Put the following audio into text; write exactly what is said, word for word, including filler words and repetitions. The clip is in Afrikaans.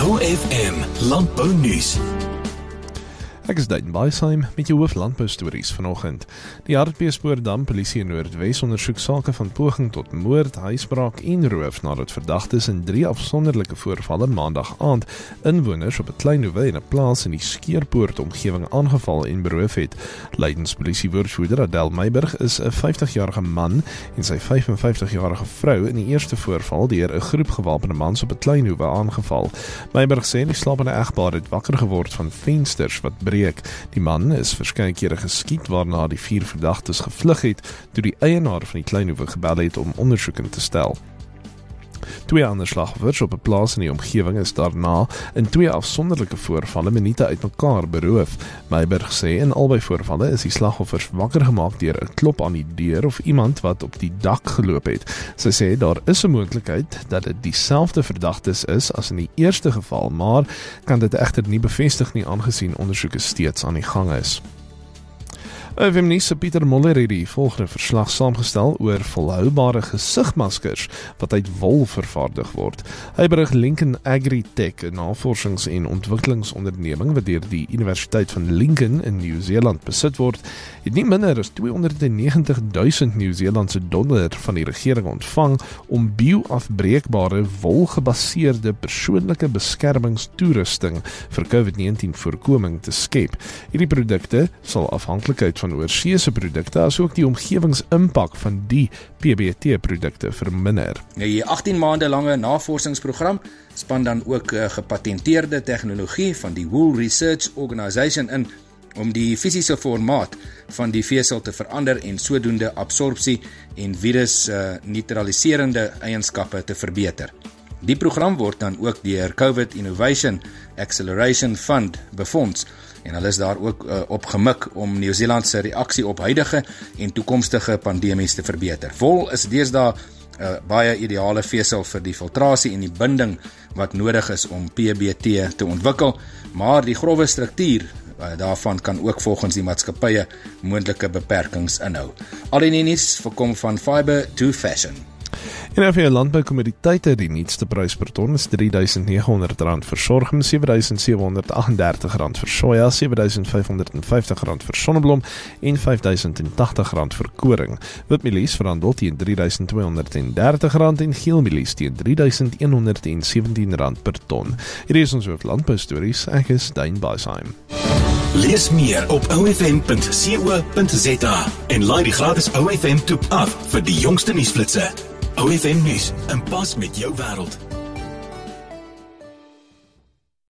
O F M Landbounuus. Ek is Dayton Baisheim met jou hooflandboustories vanoggend. Die Hartbeespoort-Dam Polisie in Noordwes ondersoek sake van poging tot moord, huisbraak en roof nadat verdagtes in drie afsonderlike voorvalle maandag aand inwoners op 'n klein hoeve en 'n plaas in die Skeerpoort omgewing aangeval en beroof het. Leidens polisiewoordvoerder Adel Meiberg is 'n vyftigjarige man en sy vyfenvyftigjarige vrou in die eerste voorval deur 'n groep gewapende mans op 'n klein hoeve aangeval. Meiberg sê die slapende egpaar het wakker geword van vensters wat breek. Die man is verskeie kere geskiet waarna die vier verdagtes gevlug het toe die eienaar van die klein hoeve gebel het om ondersoek in te stel. Twee ander slagoffers op 'n plaas in die omgewing is daarna in twee afsonderlike voorvalle minute uitmekaar beroof. Meiberg sê in albei voorvalle is die slagoffers wakker gemaak deur 'n klop aan die deur of iemand wat op die dak geloop het. Sy sê daar is 'n moontlikheid dat dit dieselfde verdagtes is as in die eerste geval, maar kan dit egter nie bevestig nie aangesien ondersoeke steeds aan die gang is. O F M-nuus Pieter Moller het die volgende verslag saamgestel oor volhoubare gesigmaskers wat uit wol vervaardig word. Hy berig Lincoln Agritech, 'n navorsings- en ontwikkelingsonderneming wat deur die Universiteit van Lincoln in Nieu-Seeland besit word, het nie minder as tweehonderdnegentig duisend Nieu-Seelandse dollar van die regering ontvang om bio-afbreekbare wolgebaseerde persoonlike beskermingstoerusting vir COVID negentien voorkoming te skep. Hierdie produkte sal afhanklikheid van oorseese produkte asook die omgewingsimpak van die P B T-produkte verminder. Die agttien maande lange navorsingsprogram span dan ook uh, gepatenteerde tegnologie van die Wool Research Organisation in om die fisiese formaat van die vesel te verander en sodoende absorpsie en virus uh, neutraliserende eienskappe te verbeter. Die program word dan ook deur COVID Innovation Acceleration Fund befonds en hulle is daar ook uh, op gemik om Nieu-Seeland se reaksie op huidige en toekomstige pandemies te verbeter. Wol is deesdae uh, baie ideale vesel vir die filtrasie en die binding wat nodig is om P B T te ontwikkel, maar die growwe struktuur uh, daarvan kan ook volgens die maatskappye moontlike beperkings inhou. Al die nuus voorkom van Fiber to Fashion. En vir jou landboukommoditeite, die nuutste prys per ton is drie duisend nege honderd rand vir sorghum, sewe duisend sewe honderd agt en dertig rand vir soja, sewe duisend vyf honderd vyftig rand vir sonneblom en vyf duisend tagtig rand vir koring. Witmielies verhandel teen drie duisend twee honderd dertig rand en geelmielies teen drie duisend een honderd sewentien rand per ton. Hierdie is ons hooflandboustories. Ek is Dayton Baisheim. Lees meer op o f m punt co punt z a en laai die gratis O F M toep af vir die jongste nuusflitsse. O F M nuus, in pas met jou wêreld.